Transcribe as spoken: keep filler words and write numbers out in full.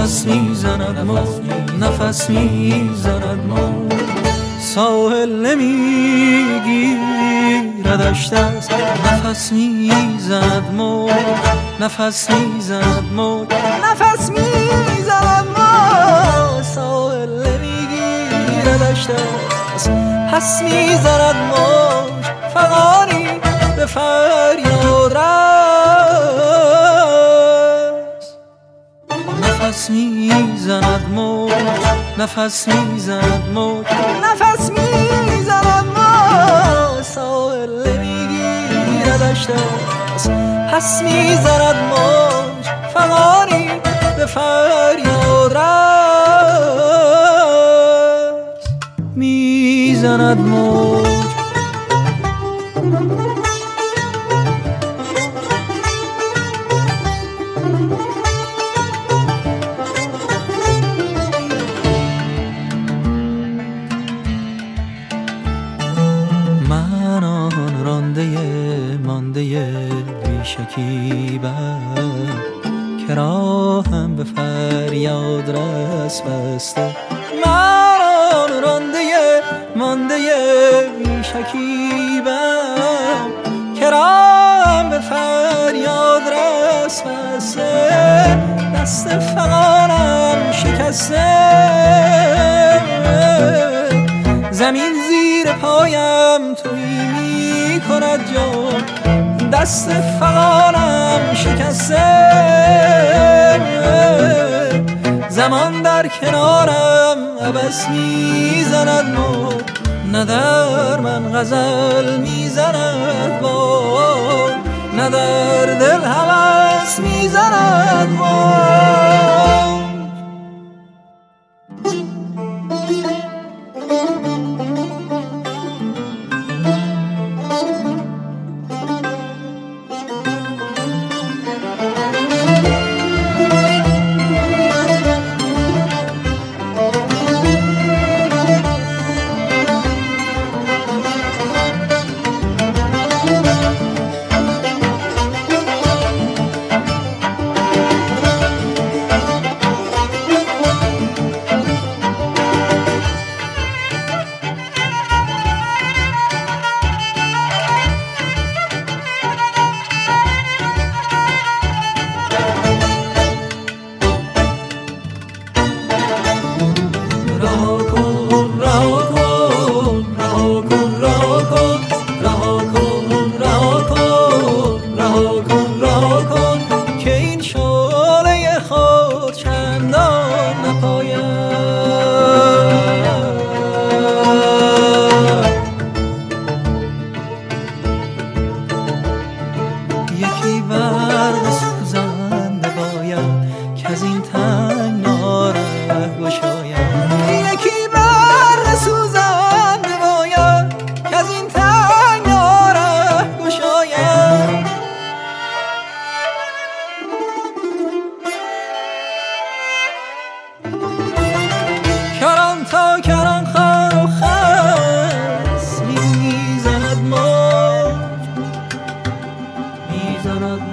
نفس میزند موج، نفس میزند موج. ساحل نمیگیردش دست، نفس میزند موج، نفس میزند موج، نفس میزند موج. ساحل نمیگیردش دست، پس میزند موج، فغانی به فریاد رس. نفس میزند موج، نفس میزند موج، نفس میزند موج. ساحل نمیگیردش دست، پس میزند موج، فغانی به فریاد رس. میزند موج. من آن رانده مانده بی‌شکیبم که راهم به فریاد رس بسته. من آن رانده مانده بی‌شکیبم که راهم به فریاد رس بسته. دست فغانم شکسته، زمین زیر پایم تویی می کند جا. دست فغانم شکسته، زمان در کنارم عبث میزند موج. نه در من غزل میزند باد، نه در دل هوس میزند موج. یکی برق سوزنده باید که از این تنگنا ره گشاید. یکی برق سوزنده باید که از این تنگنا ره گشاید. کران تا کران خر و خس میزند موج، میزند